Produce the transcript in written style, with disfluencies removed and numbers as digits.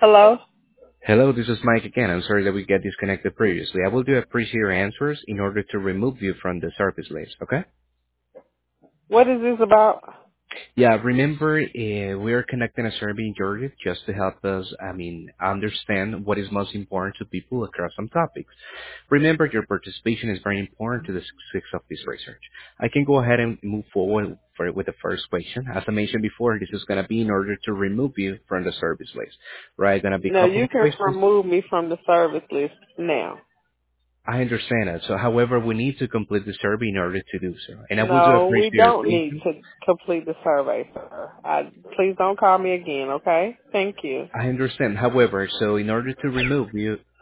Hello? Hello, this is Mike again. I'm sorry that we got disconnected previously. I will do appreciate your answers in order to remove you from the service list, okay? What is this about? Yeah, remember, we are conducting a survey in Georgia just to help us, understand what is most important to people across some topics. Remember, your participation is very important to the success of this research. I can go ahead and move forward with the first question. As I mentioned before, this is going to be in order to remove you from the service list, right? Going to be a No, couple you of can questions. remove me from the service list now. I understand that. So, however, we need to complete the survey in order to do so. And I will do No, appreciate we your don't need attention. to complete the survey, sir. Please don't call me again, okay? Thank you. I understand. However, so in order to remove you